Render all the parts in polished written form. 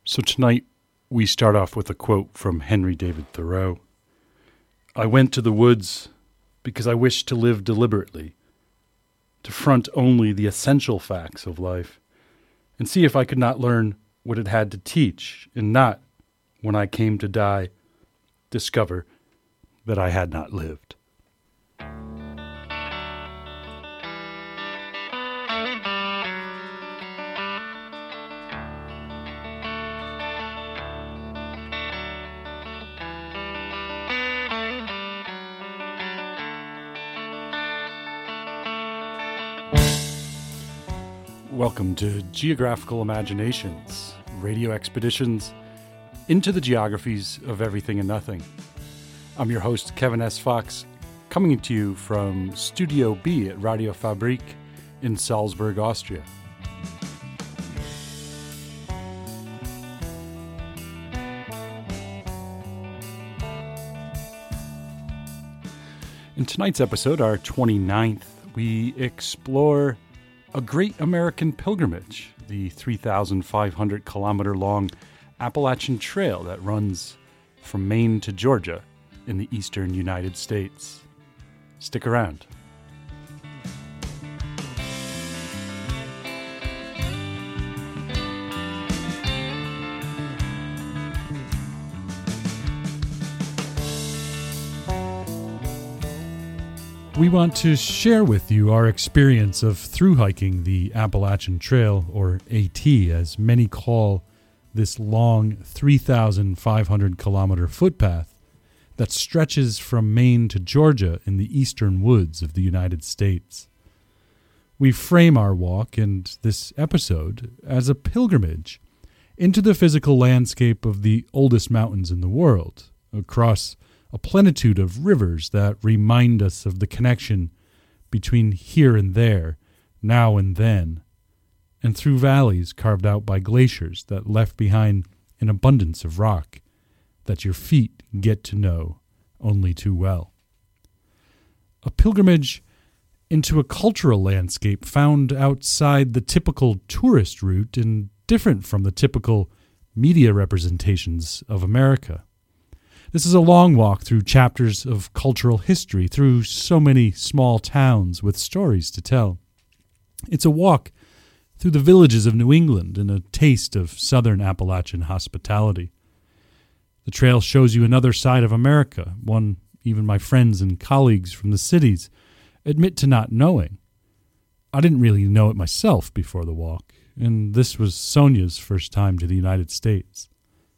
So tonight we start off with a quote from Henry David Thoreau. I went to the woods because I wished to live deliberately, to front only the essential facts of life, and see if I could not learn what it had to teach, and not, when I came to die, discover that I had not lived. Welcome to Geographical Imaginations, radio expeditions into the geographies of everything and nothing. I'm your host, Kevin S. Fox, coming to you from Studio B at Radio Fabrik in Salzburg, Austria. In tonight's episode, our 29th, we explore a great American pilgrimage, the 3,500-kilometer-long Appalachian Trail that runs from Maine to Georgia in the eastern United States. Stick around. We want to share with you our experience of through hiking the Appalachian Trail, or AT, as many call this long 3,500-kilometer footpath that stretches from Maine to Georgia in the eastern woods of the United States. We frame our walk and this episode as a pilgrimage into the physical landscape of the oldest mountains in the world, across a plenitude of rivers that remind us of the connection between here and there, now and then, and through valleys carved out by glaciers that left behind an abundance of rock that your feet get to know only too well. A pilgrimage into a cultural landscape found outside the typical tourist route and different from the typical media representations of America. This is a long walk through chapters of cultural history, through so many small towns with stories to tell. It's a walk through the villages of New England and a taste of southern Appalachian hospitality. The trail shows you another side of America, one even my friends and colleagues from the cities admit to not knowing. I didn't really know it myself before the walk, and this was Sonia's first time to the United States.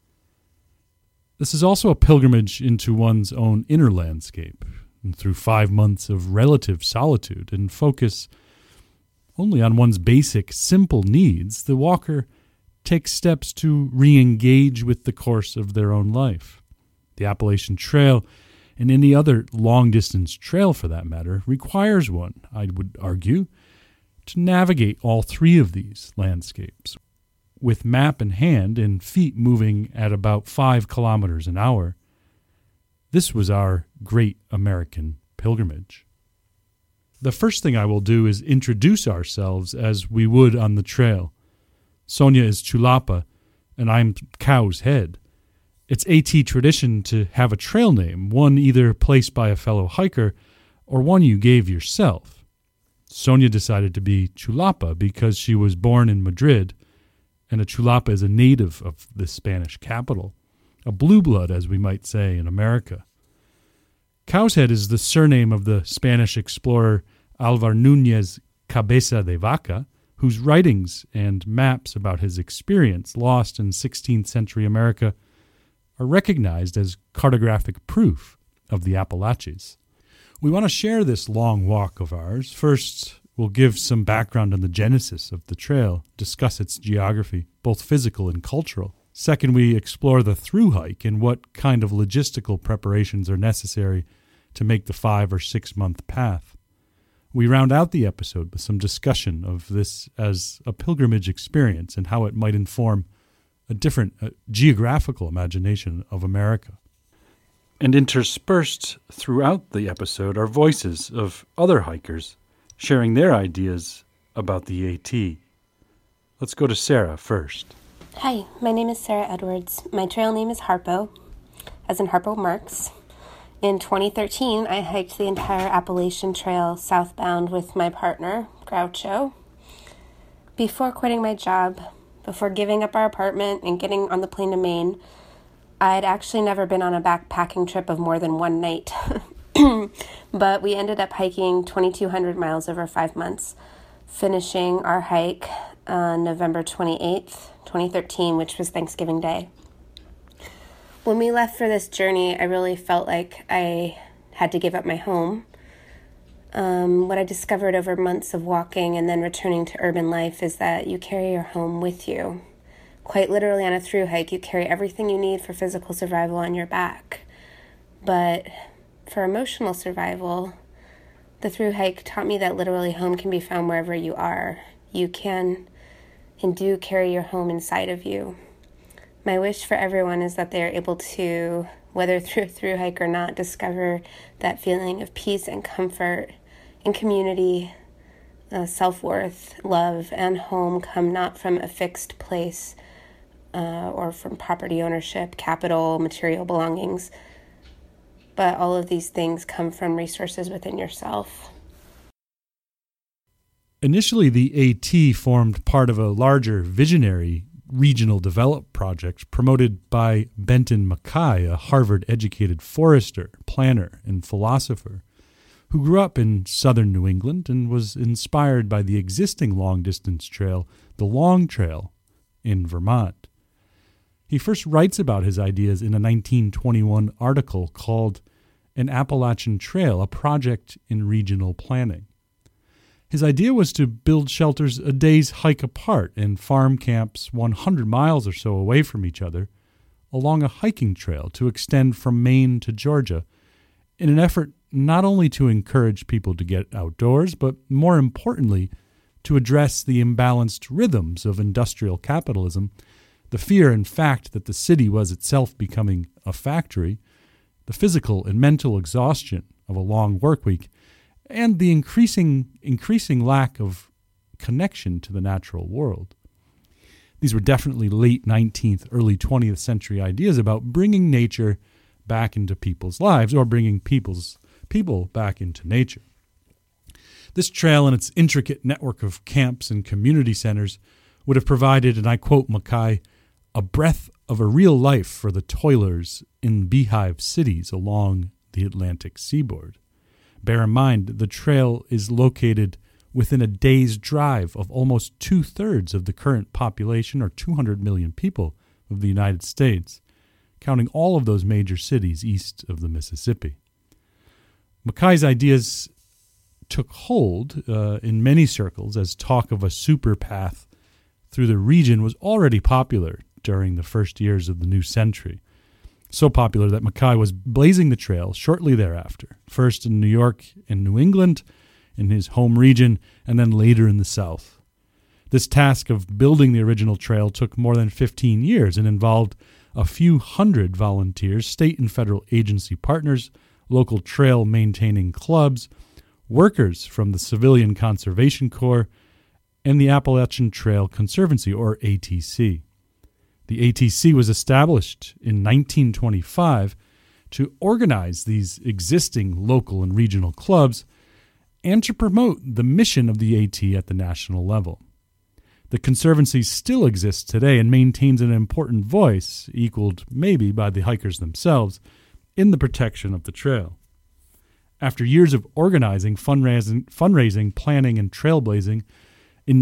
This is also a pilgrimage into one's own inner landscape, and through 5 months of relative solitude and focus only on one's basic, simple needs, the walker takes steps to re-engage with the course of their own life. The Appalachian Trail, and any other long-distance trail for that matter, requires one, I would argue, to navigate all three of these landscapes. With map in hand and feet moving at about 5 kilometers an hour, this was our great American pilgrimage. The first thing I will do is introduce ourselves as we would on the trail. Sonia is Chulapa, and I'm Cow's Head. It's AT tradition to have a trail name, one either placed by a fellow hiker or one you gave yourself. Sonia decided to be Chulapa because she was born in Madrid, and a Chulapa is a native of the Spanish capital, a blue blood, as we might say in America. Cow's Head is the surname of the Spanish explorer Alvar Núñez Cabeza de Vaca, whose writings and maps about his experience lost in 16th century America are recognized as cartographic proof of the Appalachians. We want to share this long walk of ours. First, we'll give some background on the genesis of the trail, discuss its geography, both physical and cultural. Second, we explore the through hike and what kind of logistical preparations are necessary to make the 5 or 6 month path. We round out the episode with some discussion of this as a pilgrimage experience and how it might inform a different geographical imagination of America. And interspersed throughout the episode are voices of other hikers sharing their ideas about the AT. Let's go to Sarah first. Hi, my name is Sarah Edwards. My trail name is Harpo, as in Harpo Marx. In 2013, I hiked the entire Appalachian Trail southbound with my partner, Groucho. Before quitting my job, before giving up our apartment and getting on the plane to Maine, I'd actually never been on a backpacking trip of more than one night. But we ended up hiking 2,200 miles over 5 months, finishing our hike on November 28th, 2013, which was Thanksgiving Day. When we left for this journey, I really felt like I had to give up my home. What I discovered over months of walking and then returning to urban life is that you carry your home with you. Quite literally on a thru hike, you carry everything you need for physical survival on your back. But for emotional survival, the thru hike taught me that literally home can be found wherever you are. You can and do carry your home inside of you. My wish for everyone is that they are able to, whether through a thru hike or not, discover that feeling of peace and comfort and community, self-worth, love, and home come not from a fixed place or from property ownership, capital, material belongings, but all of these things come from resources within yourself. Initially, the AT formed part of a larger visionary regional development project promoted by Benton Mackay, a Harvard-educated forester, planner, and philosopher who grew up in southern New England and was inspired by the existing long-distance trail, the Long Trail, in Vermont. He first writes about his ideas in a 1921 article called An Appalachian Trail, a Project in Regional Planning. His idea was to build shelters a day's hike apart in farm camps 100 miles or so away from each other along a hiking trail to extend from Maine to Georgia in an effort not only to encourage people to get outdoors, but more importantly, to address the imbalanced rhythms of industrial capitalism, the fear, in fact, that the city was itself becoming a factory, the physical and mental exhaustion of a long work week, and the increasing lack of connection to the natural world. These were definitely late 19th, early 20th century ideas about bringing nature back into people's lives or bringing people back into nature. This trail and its intricate network of camps and community centers would have provided, and I quote Mackay, a breath of a real life for the toilers in beehive cities along the Atlantic seaboard. Bear in mind, the trail is located within a day's drive of almost 2/3 of the current population, or 200 million people, of the United States, counting all of those major cities east of the Mississippi. Mackay's ideas took hold in many circles as talk of a super path through the region was already popular during the first years of the new century. So popular that Mackay was blazing the trail shortly thereafter, first in New York and New England, in his home region, and then later in the South. This task of building the original trail took more than 15 years and involved a few hundred volunteers, state and federal agency partners, local trail maintaining clubs, workers from the Civilian Conservation Corps, and the Appalachian Trail Conservancy, or ATC. The ATC was established in 1925 to organize these existing local and regional clubs and to promote the mission of the AT at the national level. The Conservancy still exists today and maintains an important voice, equaled maybe by the hikers themselves, in the protection of the trail. After years of organizing, fundraising, planning, and trailblazing, in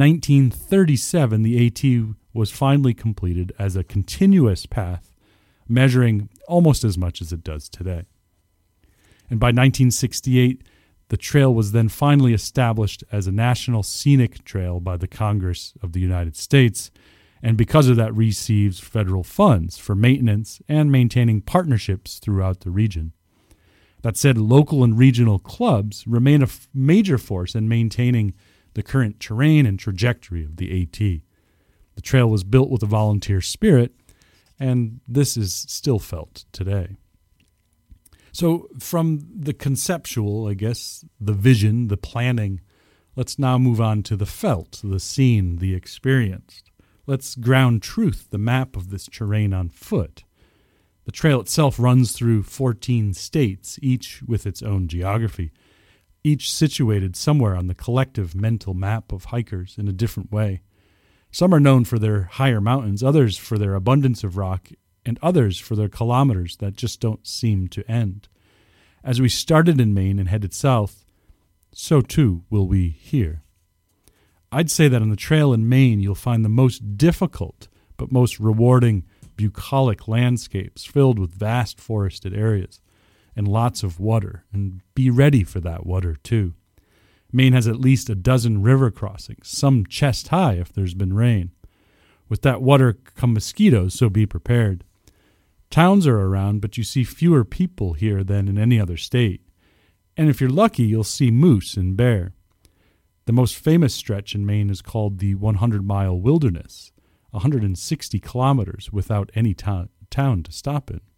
1937 the AT was finally completed as a continuous path, measuring almost as much as it does today. And by 1968, the trail was then finally established as a national scenic trail by the Congress of the United States, and because of that receives federal funds for maintenance and maintaining partnerships throughout the region. That said, local and regional clubs remain a major force in maintaining the current terrain and trajectory of the AT. The trail was built with a volunteer spirit, and this is still felt today. So from the conceptual, I guess, the vision, the planning, let's now move on to the felt, the seen, the experienced. let's ground truth the map of this terrain on foot. The trail itself runs through 14 states, each with its own geography, each situated somewhere on the collective mental map of hikers in a different way. Some are known for their higher mountains, others for their abundance of rock, and others for their kilometers that just don't seem to end. As we started in Maine and headed south, so too will we here. I'd say that on the trail in Maine, you'll find the most difficult but most rewarding bucolic landscapes filled with vast forested areas and lots of water, and be ready for that water too. Maine has at least a dozen river crossings, some chest high if there's been rain. With that water come mosquitoes, so be prepared. Towns are around, but you see fewer people here than in any other state. And if you're lucky, you'll see moose and bear. The most famous stretch in Maine is called the 100-mile Wilderness, 160 kilometers without any town to stop in.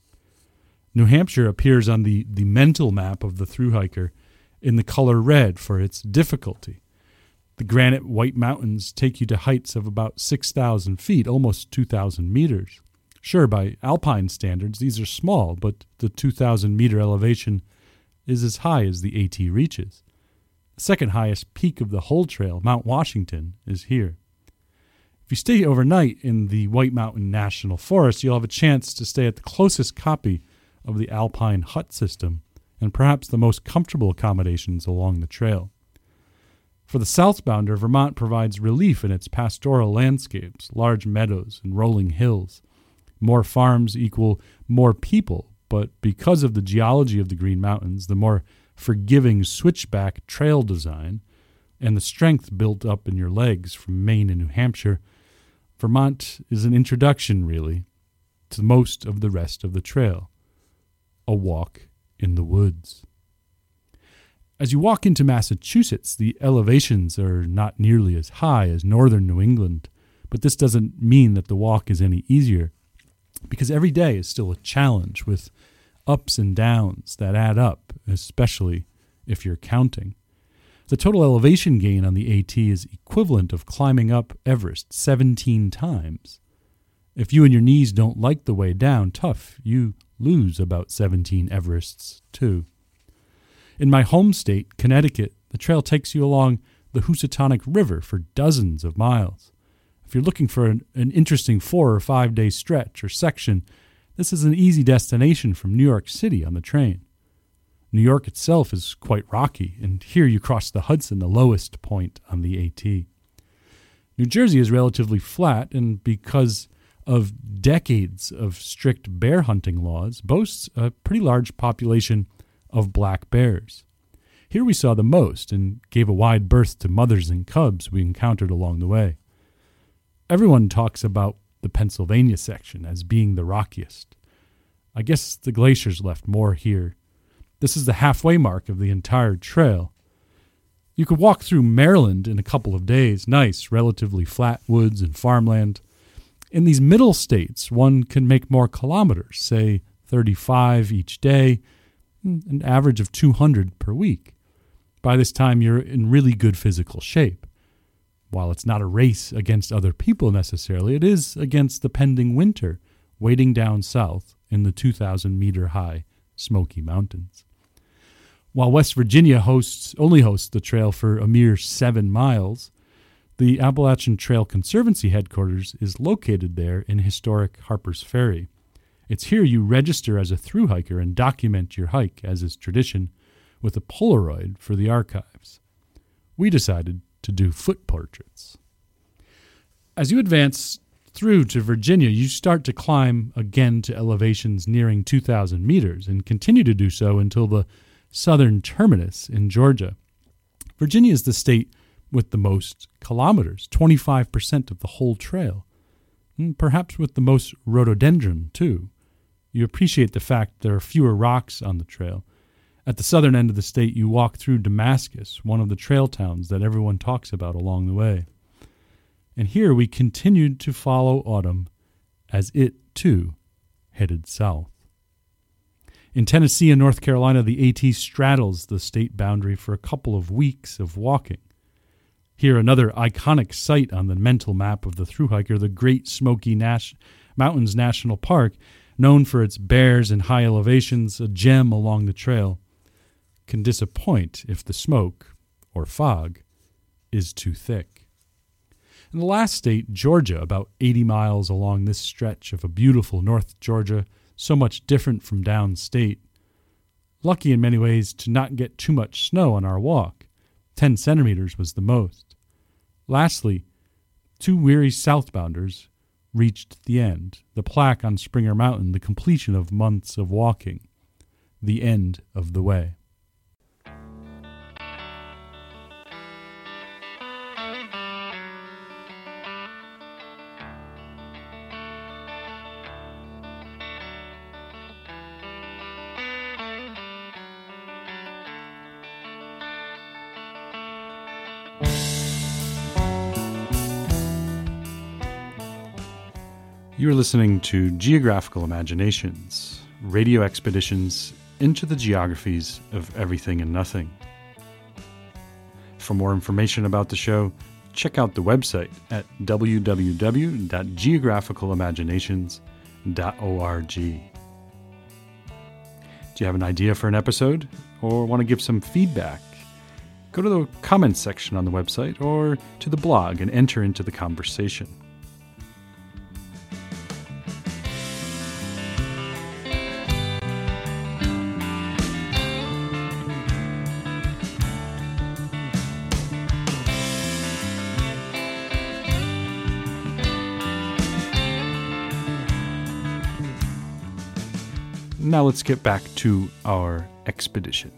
New Hampshire appears on the mental map of the thru-hiker in the color red for its difficulty. The granite White Mountains take you to heights of about 6,000 feet, almost 2,000 meters. Sure, by alpine standards, these are small, but the 2,000-meter elevation is as high as the AT reaches. The second highest peak of the whole trail, Mount Washington, is here. If you stay overnight in the White Mountain National Forest, you'll have a chance to stay at the closest copy of the Alpine hut system and perhaps the most comfortable accommodations along the trail. For the southbounder, Vermont provides relief in its pastoral landscapes, large meadows and rolling hills. More farms equal more people, but because of the geology of the Green Mountains, the more forgiving switchback trail design, and the strength built up in your legs from Maine and New Hampshire, Vermont is an introduction, really, to most of the rest of the trail. A walk in the woods. As you walk into Massachusetts, the elevations are not nearly as high as northern New England, but this doesn't mean that the walk is any easier, because every day is still a challenge with ups and downs that add up, especially if you're counting. The total elevation gain on the AT is equivalent of climbing up Everest 17 times. If you and your knees don't like the way down, tough, you lose about 17 Everests too. In my home state, Connecticut, the trail takes you along the Housatonic River for dozens of miles. If you're looking for an interesting 4 or 5 day stretch or section, this is an easy destination from New York City on the train. New York itself is quite rocky, and here you cross the Hudson, the lowest point on the AT. New Jersey is relatively flat, and because of decades of strict bear hunting laws, boasts a pretty large population of black bears. Here we saw the most and gave a wide berth to mothers and cubs we encountered along the way. Everyone talks about the Pennsylvania section as being the rockiest. I guess the glaciers left more here. This is the halfway mark of the entire trail. You could walk through Maryland in a couple of days, nice, relatively flat woods and farmland. In these middle states, one can make more kilometers, say 35 each day, an average of 200 per week. By this time, you're in really good physical shape. While it's not a race against other people necessarily, it is against the pending winter waiting down south in the 2,000-meter high Smoky Mountains. While West Virginia only hosts the trail for a mere 7 miles, the Appalachian Trail Conservancy headquarters is located there in historic Harper's Ferry. It's here you register as a thru-hiker and document your hike, as is tradition, with a Polaroid for the archives. We decided to do foot portraits. As you advance through to Virginia, you start to climb again to elevations nearing 2,000 meters and continue to do so until the southern terminus in Georgia. Virginia is the state with the most kilometers, 25% of the whole trail, and perhaps with the most rhododendron, too. You appreciate the fact there are fewer rocks on the trail. At the southern end of the state, you walk through Damascus, one of the trail towns that everyone talks about along the way. And here we continued to follow autumn as it, too, headed south. In Tennessee and North Carolina, the AT straddles the state boundary for a couple of weeks of walking. Here, another iconic site on the mental map of the thru hiker, the Great Smoky Mountains National Park, known for its bears and high elevations, a gem along the trail, can disappoint if the smoke, or fog, is too thick. In the last state, Georgia, about 80 miles along this stretch of a beautiful North Georgia, so much different from downstate. Lucky in many ways to not get too much snow on our walk. 10 centimeters was the most. Lastly, 2 weary southbounders reached the end, the plaque on Springer Mountain, the completion of months of walking, the end of the way. You're listening to Geographical Imaginations, radio expeditions into the geographies of everything and nothing. For more information about the show, check out the website at www.geographicalimaginations.org. Do you have an idea for an episode or want to give some feedback? Go to the comments section on the website or to the blog and enter into the conversation. Now let's get back to our expedition.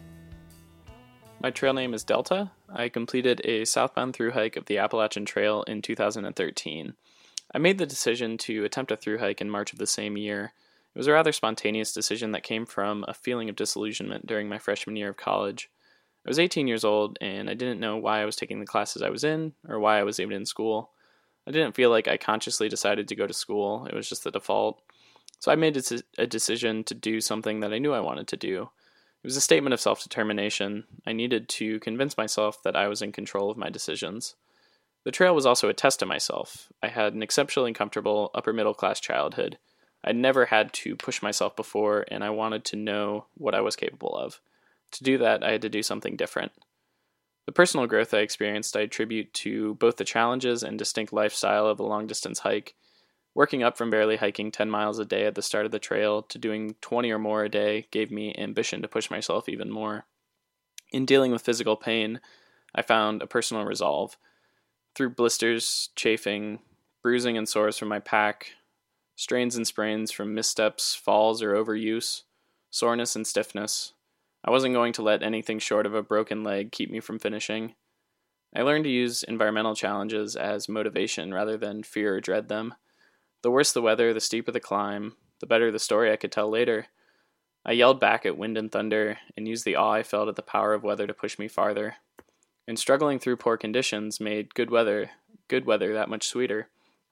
My trail name is Delta. I completed a southbound thru hike of the Appalachian Trail in 2013. I made the decision to attempt a thru hike in March of the same year. It was a rather spontaneous decision that came from a feeling of disillusionment during my freshman year of college. I was 18 years old, and I didn't know why I was taking the classes I was in, or why I was even in school. I didn't feel like I consciously decided to go to school. It was just the default. So I made a decision to do something that I knew I wanted to do. It was a statement of self-determination. I needed to convince myself that I was in control of my decisions. The trail was also a test to myself. I had an exceptionally comfortable upper-middle-class childhood. I'd never had to push myself before, and I wanted to know what I was capable of. To do that, I had to do something different. The personal growth I experienced I attribute to both the challenges and distinct lifestyle of a long-distance hike. Working up from barely hiking 10 miles a day at the start of the trail to doing 20 or more a day gave me ambition to push myself even more. In dealing with physical pain, I found a personal resolve. Through blisters, chafing, bruising and sores from my pack, strains and sprains from missteps, falls, or overuse, soreness and stiffness, I wasn't going to let anything short of a broken leg keep me from finishing. I learned to use environmental challenges as motivation rather than fear or dread them. The worse the weather, the steeper the climb, the better the story I could tell later. I yelled back at wind and thunder and used the awe I felt at the power of weather to push me farther. And struggling through poor conditions made good weather that much sweeter.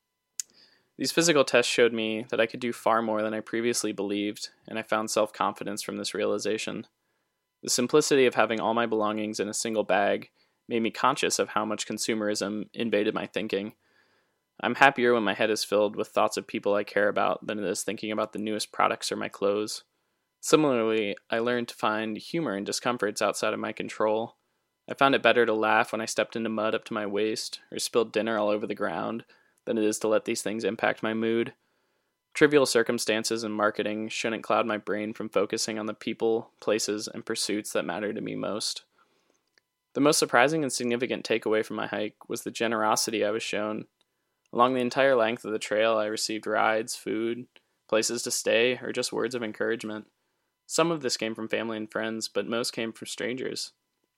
These physical tests showed me that I could do far more than I previously believed, and I found self-confidence from this realization. The simplicity of having all my belongings in a single bag made me conscious of how much consumerism invaded my thinking. I'm happier when my head is filled with thoughts of people I care about than it is thinking about the newest products or my clothes. Similarly, I learned to find humor in discomforts outside of my control. I found it better to laugh when I stepped into mud up to my waist or spilled dinner all over the ground than it is to let these things impact my mood. Trivial circumstances and marketing shouldn't cloud my brain from focusing on the people, places, and pursuits that matter to me most. The most surprising and significant takeaway from my hike was the generosity I was shown. Along the entire length of the trail, I received rides, food, places to stay, or just words of encouragement. Some of this came from family and friends, but most came from strangers.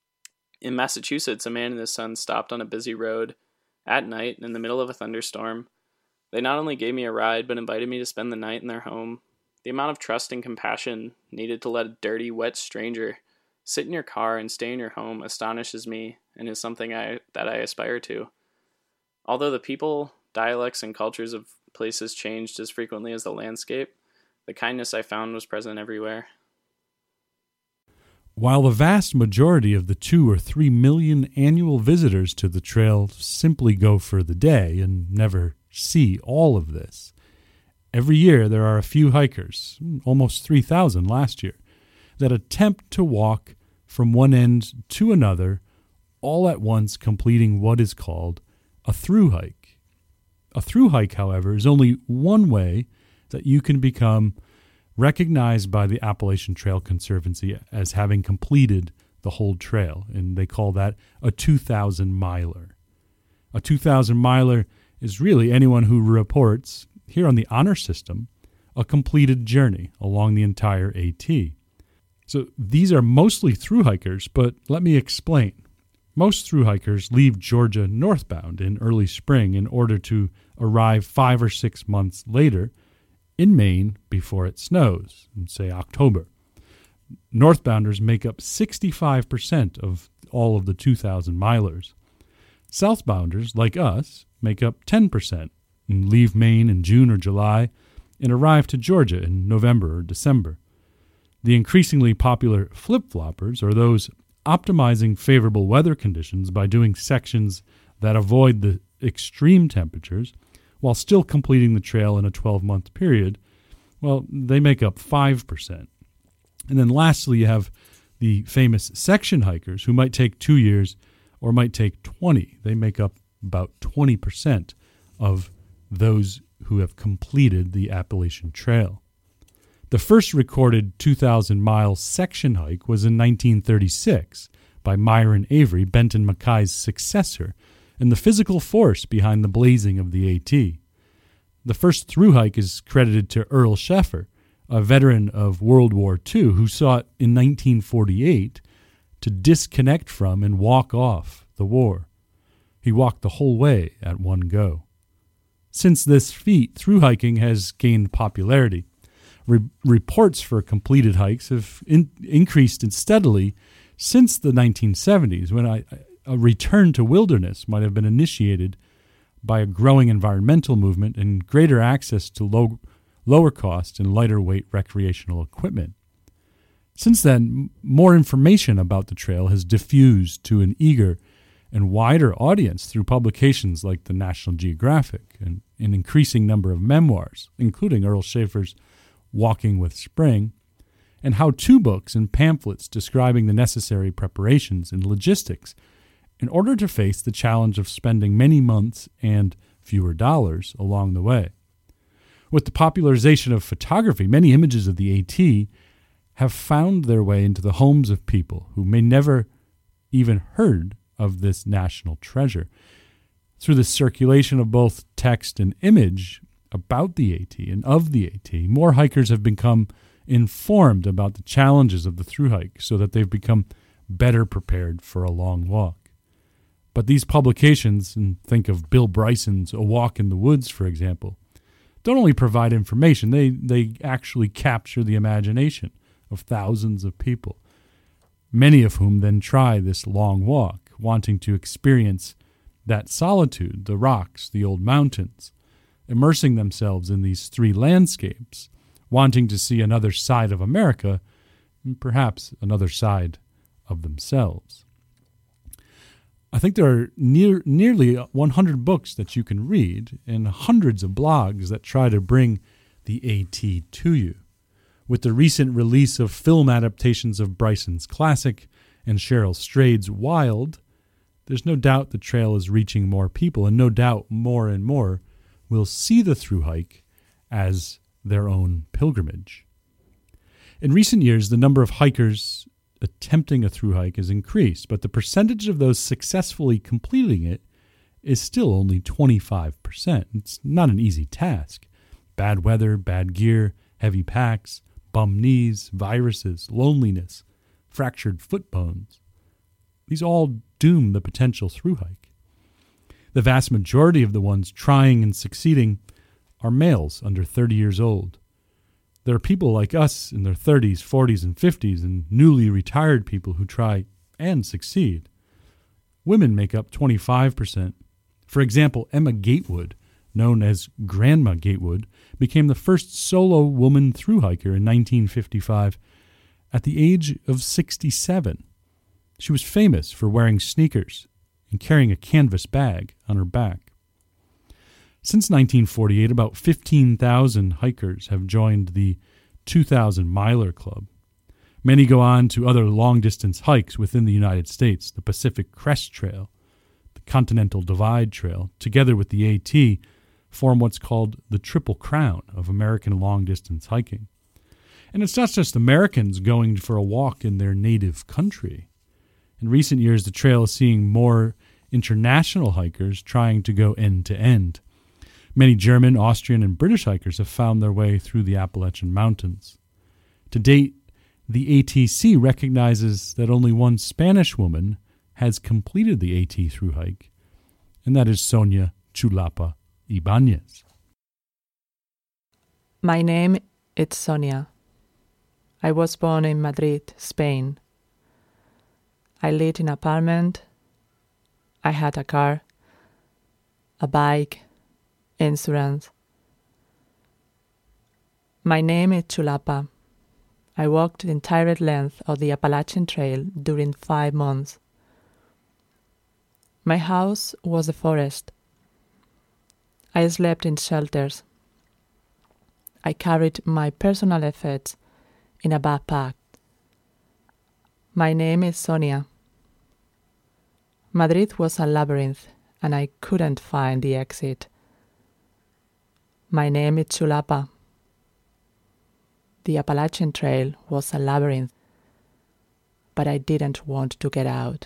In Massachusetts, a man and his son stopped on a busy road at night in the middle of a thunderstorm. They not only gave me a ride, but invited me to spend the night in their home. The amount of trust and compassion needed to let a dirty, wet stranger sit in your car and stay in your home astonishes me and is something that I aspire to. Although the people, dialects, and cultures of places changed as frequently as the landscape, the kindness I found was present everywhere. While the vast majority of the 2 or 3 million annual visitors to the trail simply go for the day and never see all of this, every year there are a few hikers, almost 3,000 last year, that attempt to walk from one end to another, all at once completing what is called a through hike. A through hike, however, is only one way that you can become recognized by the Appalachian Trail Conservancy as having completed the whole trail, and they call that a 2,000-miler. A 2,000-miler is really anyone who reports, here on the honor system, a completed journey along the entire AT. So these are mostly through hikers, but let me explain. Most through hikers leave Georgia northbound in early spring in order to arrive 5 or 6 months later in Maine before it snows, in, say, October. Northbounders make up 65% of all of the 2,000 milers. Southbounders, like us, make up 10% and leave Maine in June or July and arrive to Georgia in November or December. The increasingly popular flip-floppers are those optimizing favorable weather conditions by doing sections that avoid the extreme temperatures while still completing the trail in a 12-month period. Well, they make up 5%. And then lastly, you have the famous section hikers who might take 2 years or might take 20. They make up about 20% of those who have completed the Appalachian Trail. The first recorded 2,000-mile section hike was in 1936 by Myron Avery, Benton Mackay's successor, and the physical force behind the blazing of the AT. The first through hike is credited to Earl Sheffer, a veteran of World War II who sought in 1948 to disconnect from and walk off the war. He walked the whole way at one go. Since this feat, through hiking has gained popularity. Reports for completed hikes have increased steadily since the 1970s, when a return to wilderness might have been initiated by a growing environmental movement and greater access to lower cost and lighter weight recreational equipment. Since then, more information about the trail has diffused to an eager and wider audience through publications like the National Geographic and an increasing number of memoirs, including Earl Schaeffer's Walking with Spring, and how-to books and pamphlets describing the necessary preparations and logistics in order to face the challenge of spending many months and fewer dollars along the way. With the popularization of photography, many images of the AT have found their way into the homes of people who may never even heard of this national treasure. Through the circulation of both text and image about the AT and of the AT, more hikers have become informed about the challenges of the through hike so that they've become better prepared for a long walk. But these publications, and think of Bill Bryson's A Walk in the Woods, for example, don't only provide information, they actually capture the imagination of thousands of people, many of whom then try this long walk, wanting to experience that solitude, the rocks, the old mountains, immersing themselves in these three landscapes, wanting to see another side of America, and perhaps another side of themselves. I think there are nearly 100 books that you can read and hundreds of blogs that try to bring the AT to you. With the recent release of film adaptations of Bryson's classic and Cheryl Strayed's Wild, there's no doubt the trail is reaching more people, and no doubt more and more will see the through hike as their own pilgrimage. In recent years, the number of hikers attempting a through hike has increased, but the percentage of those successfully completing it is still only 25%. It's not an easy task. Bad weather, bad gear, heavy packs, bum knees, viruses, loneliness, fractured foot bones. These all doom the potential through hike. The vast majority of the ones trying and succeeding are males under 30 years old. There are people like us in their 30s, 40s, and 50s, and newly retired people who try and succeed. Women make up 25%. For example, Emma Gatewood, known as Grandma Gatewood, became the first solo woman through hiker in 1955 at the age of 67. She was famous for wearing sneakers and carrying a canvas bag on her back. Since 1948, about 15,000 hikers have joined the 2,000 Miler Club. Many go on to other long-distance hikes within the United States, the Pacific Crest Trail, the Continental Divide Trail, together with the AT, form what's called the Triple Crown of American long-distance hiking. And it's not just Americans going for a walk in their native country. In recent years, the trail is seeing more international hikers trying to go end-to-end. Many German, Austrian, and British hikers have found their way through the Appalachian Mountains. To date, the ATC recognizes that only one Spanish woman has completed the AT through hike, and that is Sonia Chulapa Ibanez. My name is Sonia. I was born in Madrid, Spain. I lived in an apartment. I had a car, a bike, insurance. My name is Chulapa. I walked the entire length of the Appalachian Trail during 5 months. My house was a forest. I slept in shelters. I carried my personal effects in a backpack. My name is Sonia. Madrid was a labyrinth, and I couldn't find the exit. My name is Chulapa. The Appalachian Trail was a labyrinth, but I didn't want to get out.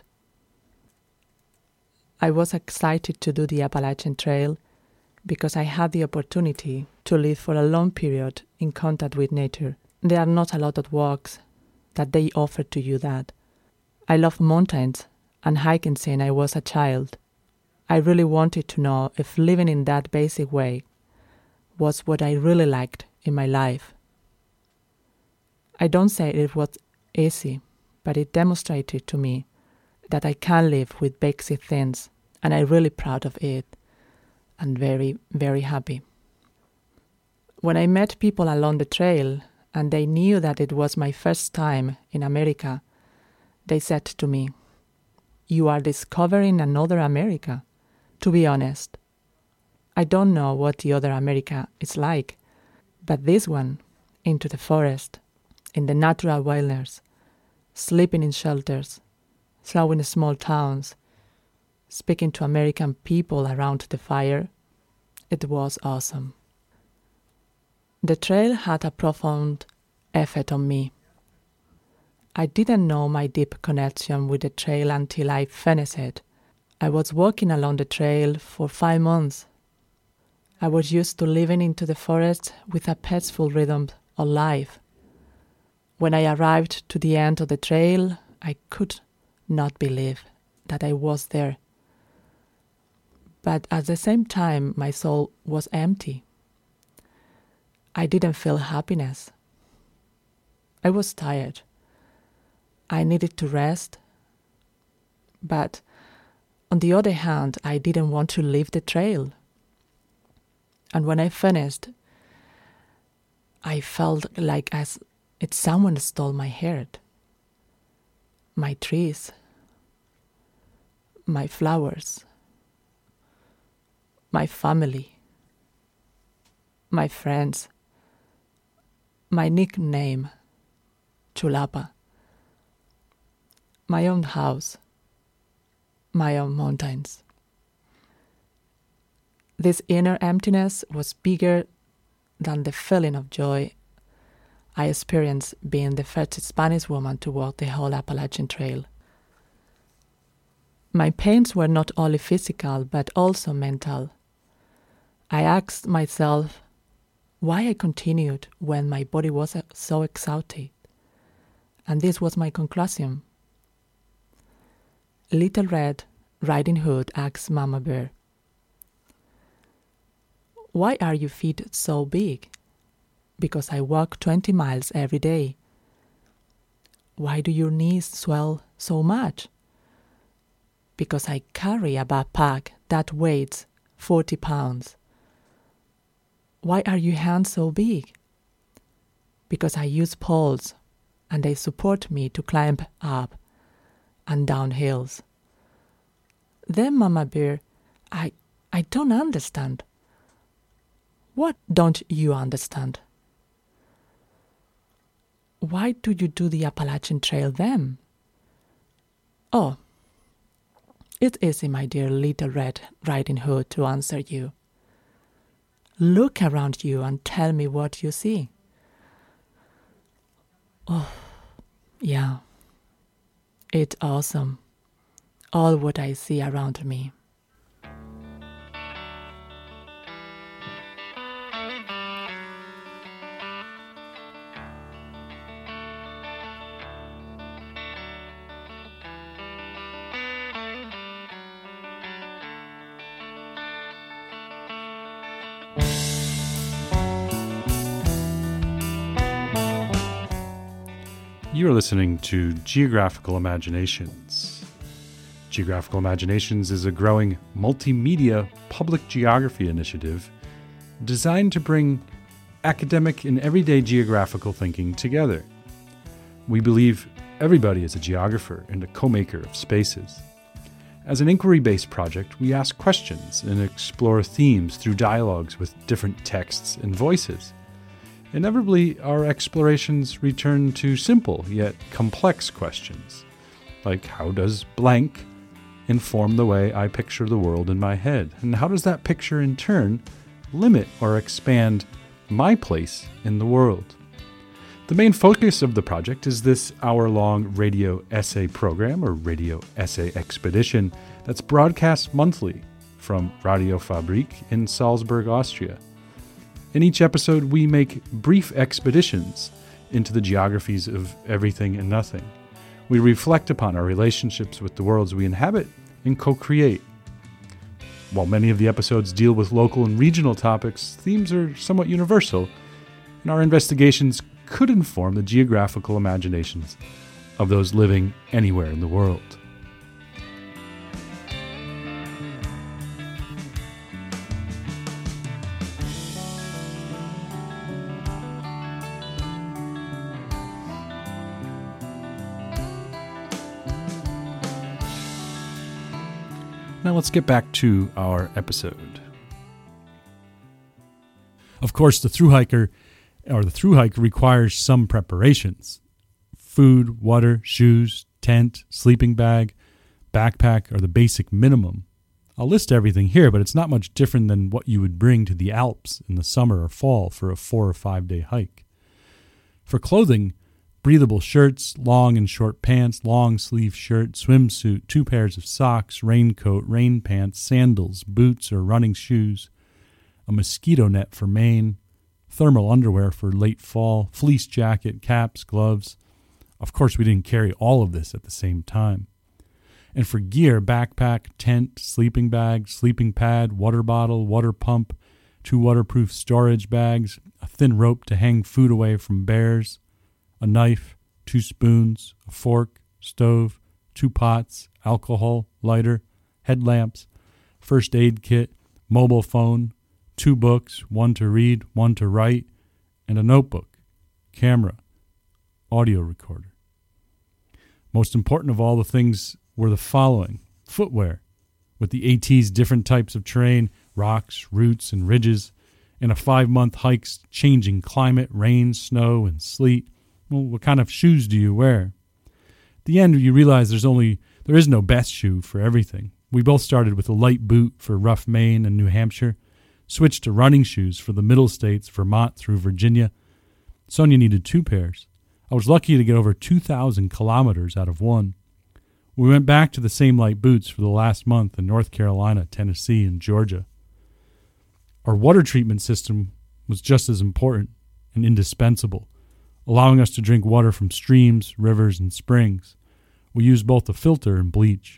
I was excited to do the Appalachian Trail because I had the opportunity to live for a long period in contact with nature. There are not a lot of walks that they offer to you that. I love mountains and hiking since I was a child. I really wanted to know if living in that basic way was what I really liked in my life. I don't say it was easy, but it demonstrated to me that I can live with basic things, and I'm really proud of it and very, very happy. When I met people along the trail and they knew that it was my first time in America, they said to me, "You are discovering another America." To be honest, I don't know what the other America is like, but this one, into the forest, in the natural wilderness, sleeping in shelters, flowing in small towns, speaking to American people around the fire, it was awesome. The trail had a profound effect on me. I didn't know my deep connection with the trail until I finished it. I was walking along the trail for 5 months. I was used to living into the forest with a peaceful rhythm of life. When I arrived to the end of the trail, I could not believe that I was there. But at the same time, my soul was empty. I didn't feel happiness. I was tired. I needed to rest. But on the other hand, I didn't want to leave the trail. And when I finished, I felt like as if someone stole my heart, my trees, my flowers, my family, my friends, my nickname, Chulapa, my own house, my own mountains. This inner emptiness was bigger than the feeling of joy I experienced being the first Spanish woman to walk the whole Appalachian Trail. My pains were not only physical, but also mental. I asked myself why I continued when my body was so exhausted. And this was my conclusion. Little Red Riding Hood asked Mama Bear, "Why are your feet so big?" "Because I walk 20 miles every day." "Why do your knees swell so much?" "Because I carry a backpack that weighs 40 pounds. "Why are your hands so big?" "Because I use poles and they support me to climb up and down hills. Then, Mama Bear, I don't understand. What don't you understand? Why do you do the Appalachian Trail then? Oh, it's easy, my dear Little Red Riding Hood, to answer you. Look around you and tell me what you see. Oh, yeah, it's awesome, all what I see around me. You are listening to Geographical Imaginations. Geographical Imaginations is a growing multimedia public geography initiative designed to bring academic and everyday geographical thinking together. We believe everybody is a geographer and a co-maker of spaces. As an inquiry-based project, we ask questions and explore themes through dialogues with different texts and voices. Inevitably, our explorations return to simple yet complex questions, like how does blank inform the way I picture the world in my head? And how does that picture in turn limit or expand my place in the world? The main focus of the project is this hour-long radio essay program, or radio essay expedition, that's broadcast monthly from Radio Fabrik in Salzburg, Austria. In each episode, we make brief expeditions into the geographies of everything and nothing. We reflect upon our relationships with the worlds we inhabit and co-create. While many of the episodes deal with local and regional topics, themes are somewhat universal, and our investigations could inform the geographical imaginations of those living anywhere in the world. Now let's get back to our episode. Of course, the thru hike requires some preparations. Food, water, shoes, tent, sleeping bag, backpack are the basic minimum. I'll list everything here, but it's not much different than what you would bring to the Alps in the summer or fall for a 4 or 5 day hike. For clothing, breathable shirts, long and short pants, long sleeve shirt, swimsuit, 2 pairs of socks, raincoat, rain pants, sandals, boots or running shoes, a mosquito net for Maine, thermal underwear for late fall, fleece jacket, caps, gloves. Of course, we didn't carry all of this at the same time. And for gear, backpack, tent, sleeping bag, sleeping pad, water bottle, water pump, 2 waterproof storage bags, a thin rope to hang food away from bears, a knife, 2 spoons, a fork, stove, 2 pots, alcohol, lighter, headlamps, first aid kit, mobile phone, 2 books, 1 to read, 1 to write, and a notebook, camera, audio recorder. Most important of all the things were the following: footwear, with the AT's different types of terrain, rocks, roots, and ridges, and a 5-month hike's changing climate, rain, snow, and sleet. Well, what kind of shoes do you wear? At the end, you realize there is no best shoe for everything. We both started with a light boot for rough Maine and New Hampshire, switched to running shoes for the middle states, Vermont through Virginia. Sonia needed 2 pairs. I was lucky to get over 2,000 kilometers out of 1. We went back to the same light boots for the last month in North Carolina, Tennessee, and Georgia. Our water treatment system was just as important and indispensable, allowing us to drink water from streams, rivers, and springs. We used both a filter and bleach.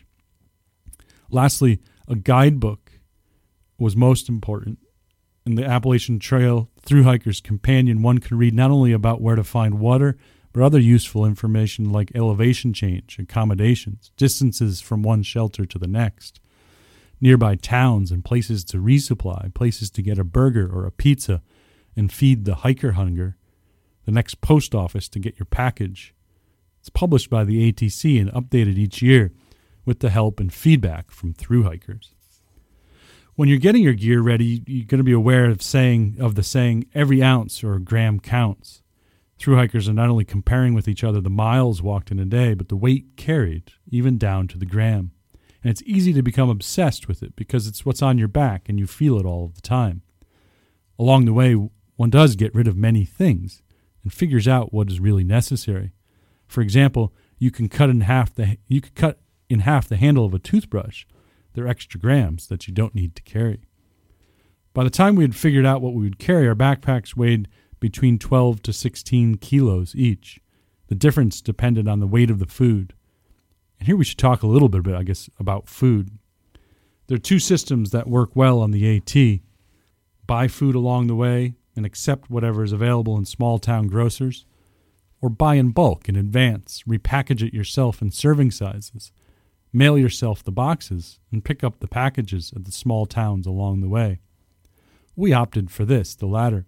Lastly, a guidebook was most important. In the Appalachian Trail Thru Hiker's Companion, one can read not only about where to find water, but other useful information like elevation change, accommodations, distances from one shelter to the next, nearby towns and places to resupply, places to get a burger or a pizza and feed the hiker hunger, the next post office to get your package, It's published by the ATC and updated each year with the help and feedback from thru hikers. When you're getting your gear ready, you're going to be aware of the saying, every ounce or gram counts. Thru hikers are not only comparing with each other the miles walked in a day, but the weight carried, even down to the gram. And it's easy to become obsessed with it because it's what's on your back and you feel it all of the time. Along the way, one does get rid of many things and figures out what is really necessary. For example, you can cut in half the handle of a toothbrush. They're extra grams that you don't need to carry. By the time we had figured out what we would carry, our backpacks weighed between 12 to 16 kilos each. The difference depended on the weight of the food. And here we should talk a little bit, I guess, about food. There are two systems that work well on the AT. Buy food along the way and accept whatever is available in small-town grocers, or buy in bulk in advance, repackage it yourself in serving sizes, mail yourself the boxes, and pick up the packages at the small towns along the way. We opted for this, the latter.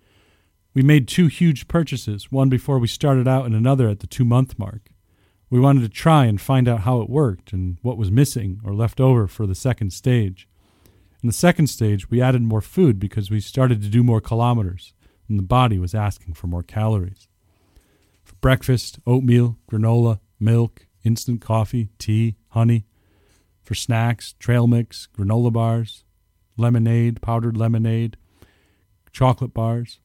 We made two huge purchases, one before we started out and another at the 2-month mark. We wanted to try and find out how it worked and what was missing or left over for the second stage. In the second stage, we added more food because we started to do more kilometers, and the body was asking for more calories. For breakfast, oatmeal, granola, milk, instant coffee, tea, honey. For snacks, trail mix, granola bars, lemonade, powdered lemonade, chocolate bars.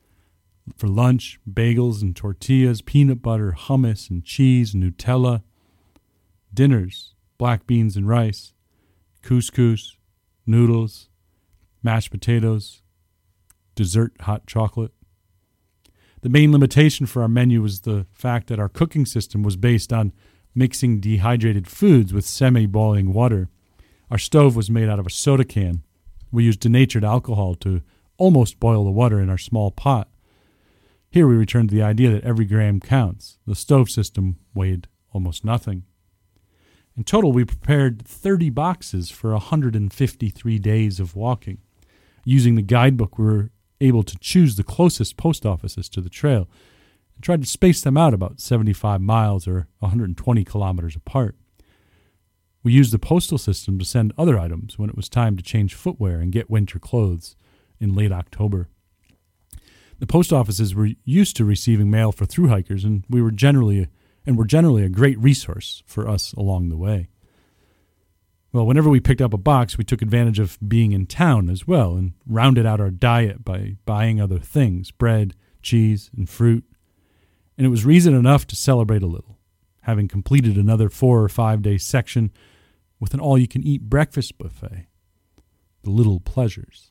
For lunch, bagels and tortillas, peanut butter, hummus and cheese, Nutella. Dinners, black beans and rice, couscous, noodles, mashed potatoes, dessert hot chocolate. The main limitation for our menu was the fact that our cooking system was based on mixing dehydrated foods with semi-boiling water. Our stove was made out of a soda can. We used denatured alcohol to almost boil the water in our small pot. Here we returned to the idea that every gram counts. The stove system weighed almost nothing. In total, we prepared 30 boxes for 153 days of walking. Using the guidebook, we were able to choose the closest post offices to the trail and tried to space them out about 75 miles or 120 kilometers apart. We used the postal system to send other items when it was time to change footwear and get winter clothes in late October. The post offices were used to receiving mail for thru hikers, and were generally a great resource for us along the way. Well, whenever we picked up a box, we took advantage of being in town as well and rounded out our diet by buying other things, bread, cheese, and fruit. And it was reason enough to celebrate a little, having completed another 4 or 5 day section with an all-you-can-eat breakfast buffet. The little pleasures.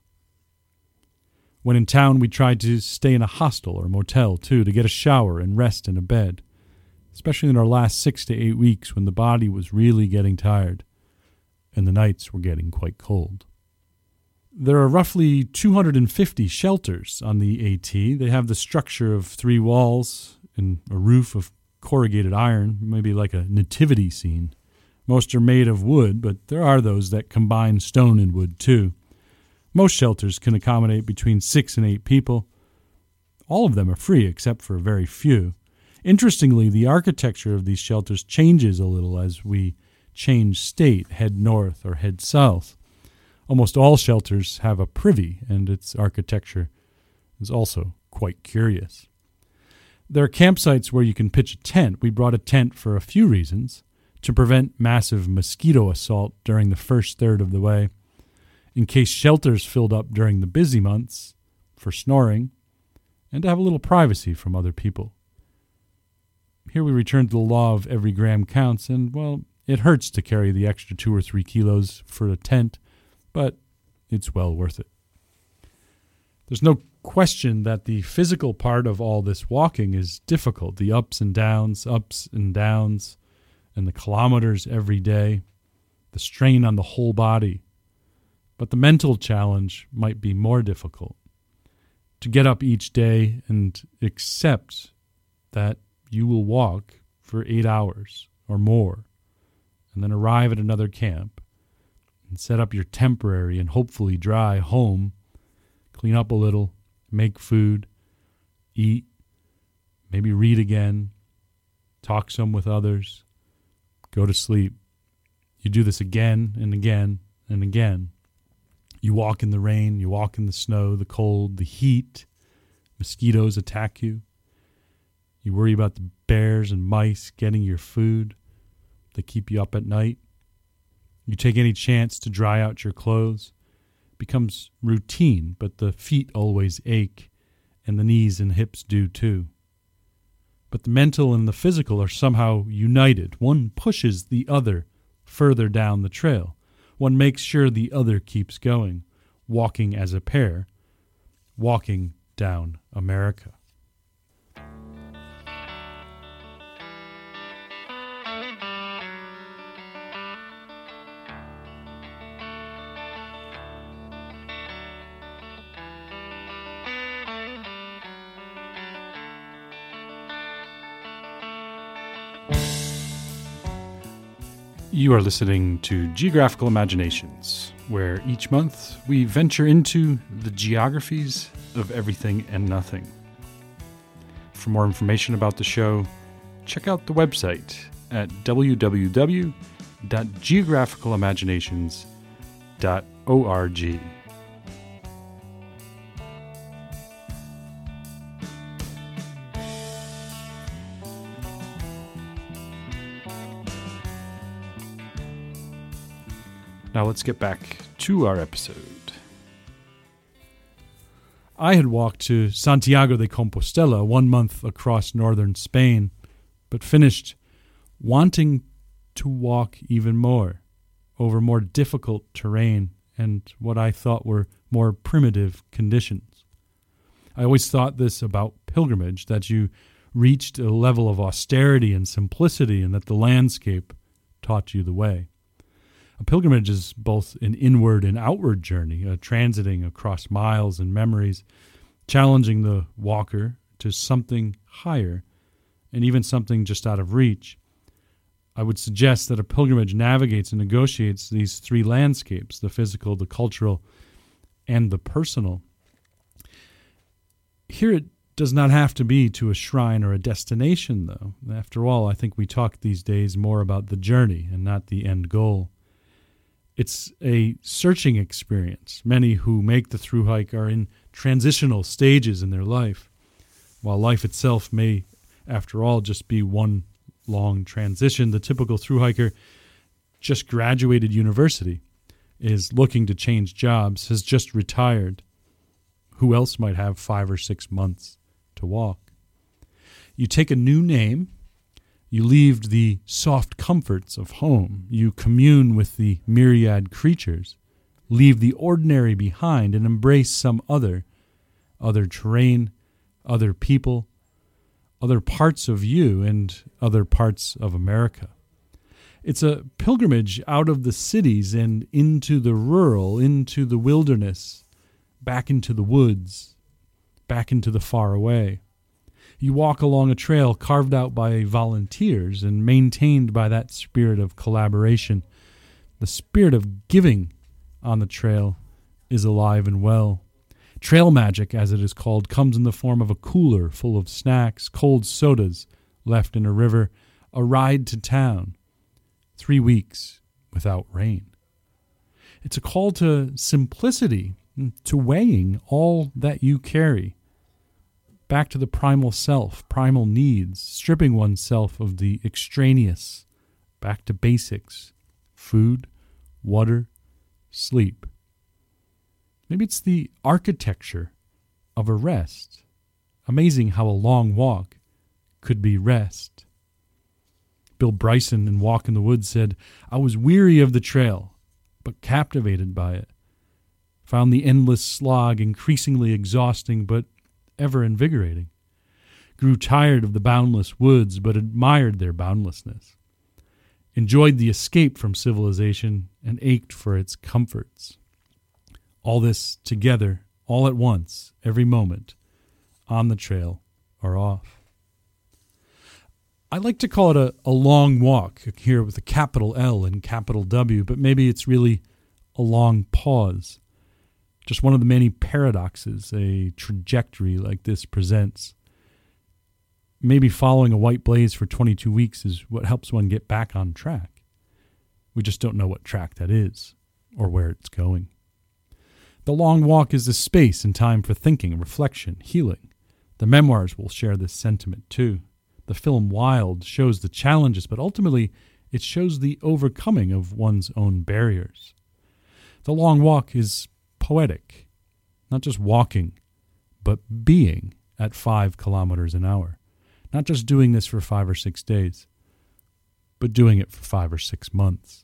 When in town, we tried to stay in a hostel or motel, too, to get a shower and rest in a bed, especially in our last 6 to 8 weeks when the body was really getting tired and the nights were getting quite cold. There are roughly 250 shelters on the AT. They have the structure of 3 walls and a roof of corrugated iron, maybe like a nativity scene. Most are made of wood, but there are those that combine stone and wood, too. Most shelters can accommodate between 6 and 8 people. All of them are free except for a very few. Interestingly, the architecture of these shelters changes a little as we change state, head north or head south. Almost all shelters have a privy, and its architecture is also quite curious. There are campsites where you can pitch a tent. We brought a tent for a few reasons: to prevent massive mosquito assault during the first third of the way, in case shelters filled up during the busy months, for snoring, and to have a little privacy from other people. Here we return to the law of every gram counts, and, well, it hurts to carry the extra 2 or 3 kilos for a tent, but it's well worth it. There's no question that the physical part of all this walking is difficult, the ups and downs, and the kilometers every day, the strain on the whole body. But the mental challenge might be more difficult. To get up each day and accept that you will walk for 8 hours or more, and then arrive at another camp and set up your temporary and hopefully dry home, clean up a little, make food, eat, maybe read again, talk some with others, go to sleep. You do this again and again and again. You walk in the rain, you walk in the snow, the cold, the heat. Mosquitoes attack you. You worry about the bears and mice getting your food. They keep you up at night. You take any chance to dry out your clothes. It becomes routine, but the feet always ache, and the knees and hips do too. But the mental and the physical are somehow united. One pushes the other further down the trail. One makes sure the other keeps going, walking as a pair, walking down America. You are listening to Geographical Imaginations, where each month we venture into the geographies of everything and nothing. For more information about the show, check out the website at www.geographicalimaginations.org. Now let's get back to our episode. I had walked to Santiago de Compostela 1 month across northern Spain, but finished wanting to walk even more over more difficult terrain and what I thought were more primitive conditions. I always thought this about pilgrimage, that you reached a level of austerity and simplicity and that the landscape taught you the way. A pilgrimage is both an inward and outward journey, a transiting across miles and memories, challenging the walker to something higher and even something just out of reach. I would suggest that a pilgrimage navigates and negotiates these three landscapes, the physical, the cultural, and the personal. Here it does not have to be to a shrine or a destination, though. After all, I think we talk these days more about the journey and not the end goal. It's a searching experience. Many who make the thru hike are in transitional stages in their life, while life itself may, after all, just be one long transition. The typical thru hiker just graduated university, is looking to change jobs, has just retired. Who else might have 5 or 6 months to walk? You take a new name. You leave the soft comforts of home. You commune with the myriad creatures, leave the ordinary behind and embrace some other terrain, other people, other parts of you and other parts of America. It's a pilgrimage out of the cities and into the rural, into the wilderness, back into the woods, back into the far away. You walk along a trail carved out by volunteers and maintained by that spirit of collaboration. The spirit of giving on the trail is alive and well. Trail magic, as it is called, comes in the form of a cooler full of snacks, cold sodas left in a river, a ride to town, 3 weeks without rain. It's a call to simplicity, to weighing all that you carry. Back to the primal self, primal needs, stripping oneself of the extraneous, back to basics, food, water, sleep. Maybe it's the architecture of a rest. Amazing how a long walk could be rest. Bill Bryson in Walk in the Woods said, "I was weary of the trail, but captivated by it. Found the endless slog increasingly exhausting, but ever invigorating. Grew tired of the boundless woods, but admired their boundlessness. Enjoyed the escape from civilization and ached for its comforts. All this together, all at once, every moment, on the trail or off." I like to call it a long walk here with a capital L and capital W, but maybe it's really a long pause. Just one of the many paradoxes a trajectory like this presents. maybe following a white blaze for 22 weeks is what helps one get back on track. We just don't know what track that is or where it's going. The long walk is a space and time for thinking, reflection, healing. The memoirs will share this sentiment too. The film Wild shows the challenges, but ultimately it shows the overcoming of one's own barriers. The long walk is poetic, not just walking, but being at 5 kilometers an hour. Not just doing this for 5 or 6 days, but doing it for 5 or 6 months.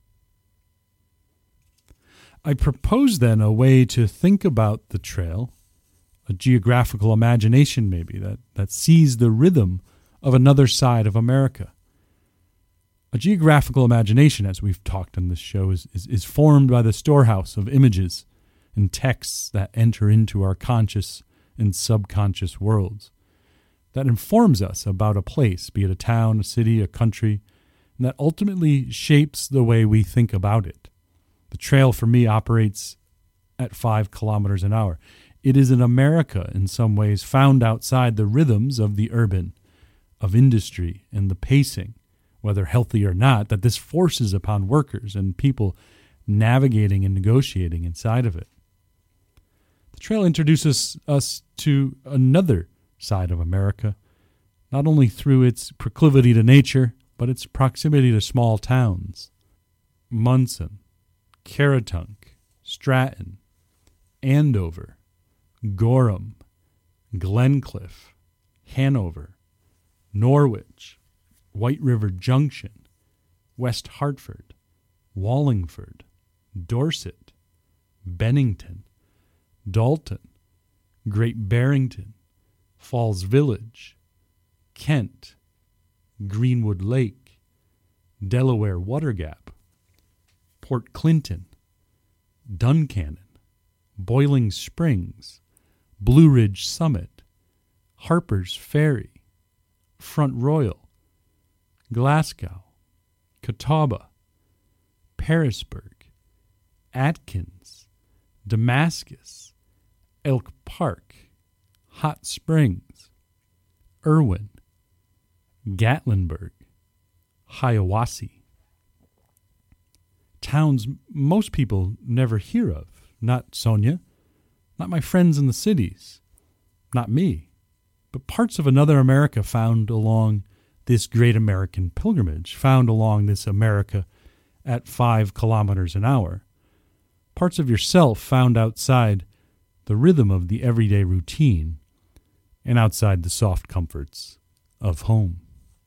I propose then a way to think about the trail, a geographical imagination maybe, that sees the rhythm of another side of America. A geographical imagination, as we've talked on this show, is formed by the storehouse of images and texts that enter into our conscious and subconscious worlds, that informs us about a place, be it a town, a city, a country, and that ultimately shapes the way we think about it. The trail for me operates at 5 kilometers an hour. It is an America in some ways found outside the rhythms of the urban, of industry, and the pacing, whether healthy or not, that this forces upon workers and people navigating and negotiating inside of it. The trail introduces us to another side of America, not only through its proclivity to nature, but its proximity to small towns. Munson, Caratunk, Stratton, Andover, Gorham, Glencliff, Hanover, Norwich, White River Junction, West Hartford, Wallingford, Dorset, Bennington, Dalton, Great Barrington, Falls Village, Kent, Greenwood Lake, Delaware Water Gap, Port Clinton, Duncannon, Boiling Springs, Blue Ridge Summit, Harper's Ferry, Front Royal, Glasgow, Catawba, Parisburg, Atkins, Damascus, Elk Park, Hot Springs, Irwin, Gatlinburg, Hiawassee. Towns most people never hear of. Not Sonia, not my friends in the cities, not me, but parts of another America found along this great American pilgrimage, found along this America at 5 kilometers an hour. Parts of yourself found outside the rhythm of the everyday routine and outside the soft comforts of home.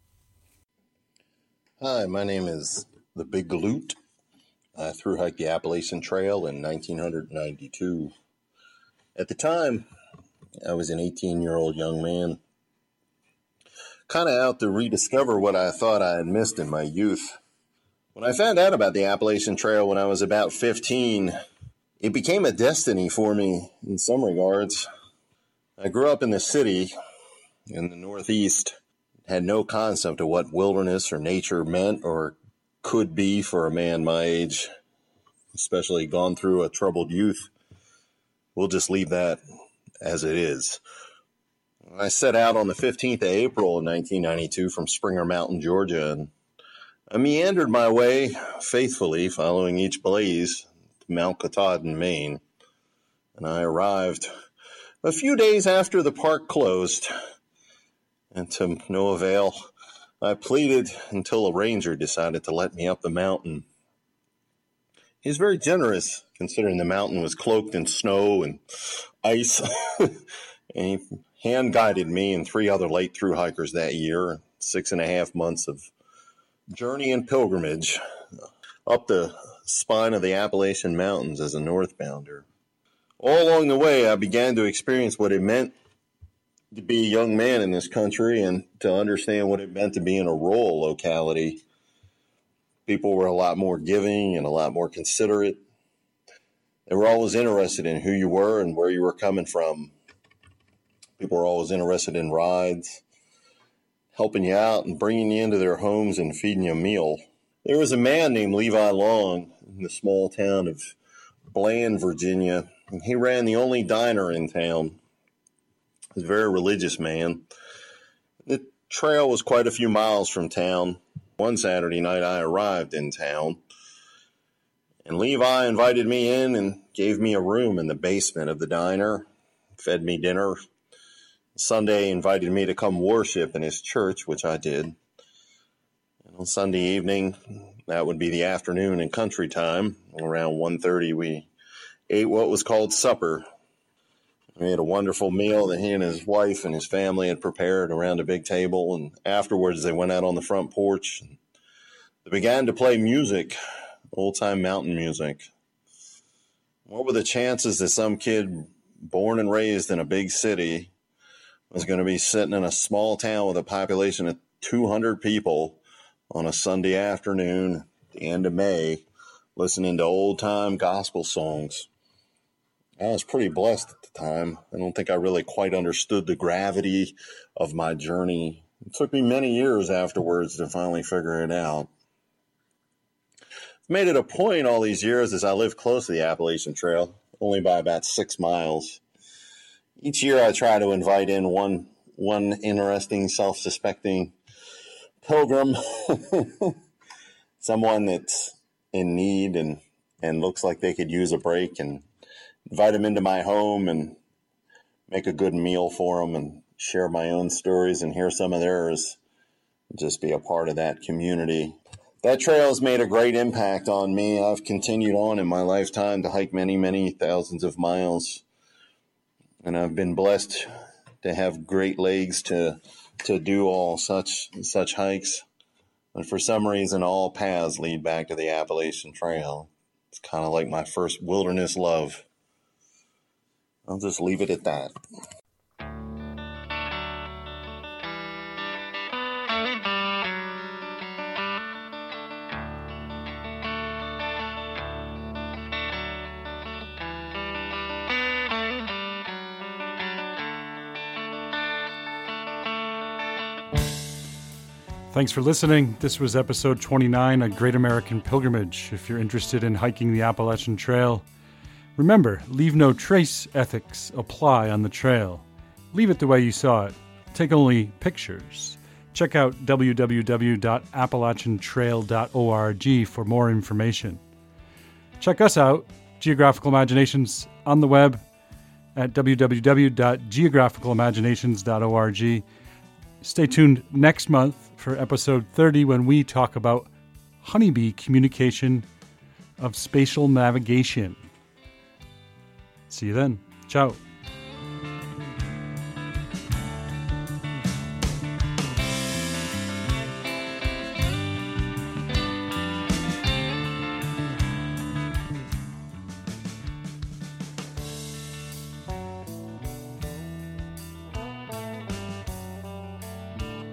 Hi, my name is the Big Galoot. I thru-hiked the Appalachian Trail in 1992. At the time, I was an 18-year-old young man, kind of out to rediscover what I thought I had missed in my youth. When I found out about the Appalachian Trail when I was about 15, it became a destiny for me in some regards. I grew up in the city in the Northeast, had no concept of what wilderness or nature meant or could be for a man my age, especially gone through a troubled youth. We'll just leave that as it is. I set out on the 15th of April in 1992 from Springer Mountain, Georgia, and I meandered my way faithfully, following each blaze, to Mount Katahdin, Maine. And I arrived a few days after the park closed, and to no avail. I pleaded until a ranger decided to let me up the mountain. He was very generous, considering the mountain was cloaked in snow and ice. And he hand-guided me and 3 other late thru hikers that year, 6.5 months of journey and pilgrimage up the spine of the Appalachian Mountains as a northbounder. All along the way, I began to experience what it meant to be a young man in this country and to understand what it meant to be in a rural locality. People were a lot more giving and a lot more considerate. They were always interested in who you were and where you were coming from. People were always interested in rides, helping you out and bringing you into their homes and feeding you a meal. There was a man named Levi Long in the small town of Bland, Virginia, and he ran the only diner in town. He was a very religious man. The trail was quite a few miles from town. One Saturday night, I arrived in town, and Levi invited me in and gave me a room in the basement of the diner, fed me dinner. Sunday, invited me to come worship in his church, which I did. And on Sunday evening, that would be the afternoon and country time, around 1:30, we ate what was called supper. We had a wonderful meal that he and his wife and his family had prepared around a big table, and afterwards they went out on the front porch and they began to play music, old-time mountain music. What were the chances that some kid born and raised in a big city was going to be sitting in a small town with a population of 200 people on a Sunday afternoon at the end of May, listening to old-time gospel songs? I was pretty blessed at the time. I don't think I really quite understood the gravity of my journey. It took me many years afterwards to finally figure it out. I've made it a point all these years as I live close to the Appalachian Trail, only by about 6 miles. Each year I try to invite in one interesting, self-suspecting pilgrim, someone that's in need and looks like they could use a break, and invite them into my home and make a good meal for them and share my own stories and hear some of theirs, just be a part of that community. That trail has made a great impact on me. I've continued on in my lifetime to hike many, many thousands of miles, and I've been blessed to have great legs to do all such hikes. But for some reason, all paths lead back to the Appalachian Trail. It's kind of like my first wilderness love. I'll just leave it at that. Thanks for listening. This was episode 29, A Great American Pilgrimage. If you're interested in hiking the Appalachian Trail, remember, leave no trace ethics apply on the trail. Leave it the way you saw it. Take only pictures. Check out www.appalachiantrail.org for more information. Check us out, Geographical Imaginations, on the web at www.geographicalimaginations.org. Stay tuned next month for episode 30 when we talk about honeybee communication of spatial navigation. See you then. Ciao.